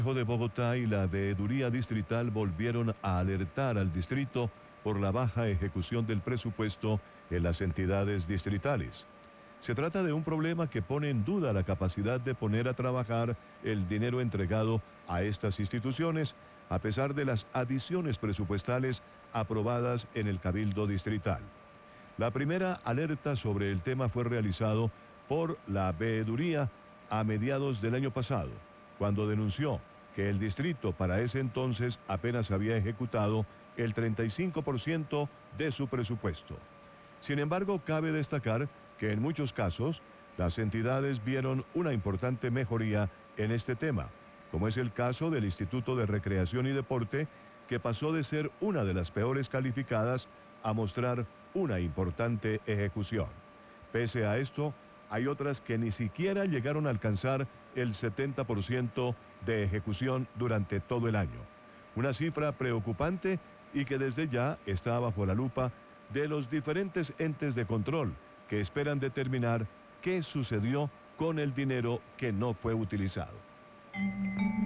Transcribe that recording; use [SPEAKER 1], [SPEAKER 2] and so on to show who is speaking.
[SPEAKER 1] De Bogotá y la Veeduría Distrital volvieron a alertar al distrito por la baja ejecución del presupuesto en las entidades distritales. Se trata de un problema que pone en duda la capacidad de poner a trabajar el dinero entregado a estas instituciones, a pesar de las adiciones presupuestales aprobadas en el Cabildo Distrital. La primera alerta sobre el tema fue realizado por la Veeduría a mediados del año pasado, cuando denunció que el distrito para ese entonces apenas había ejecutado el 35% de su presupuesto. Sin embargo, cabe destacar que en muchos casos las entidades vieron una importante mejoría en este tema, como es el caso del Instituto de Recreación y Deporte, que pasó de ser una de las peores calificadas a mostrar una importante ejecución. Pese a esto, hay otras que ni siquiera llegaron a alcanzar el 70% de ejecución durante todo el año. Una cifra preocupante y que desde ya está bajo la lupa de los diferentes entes de control que esperan determinar qué sucedió con el dinero que no fue utilizado.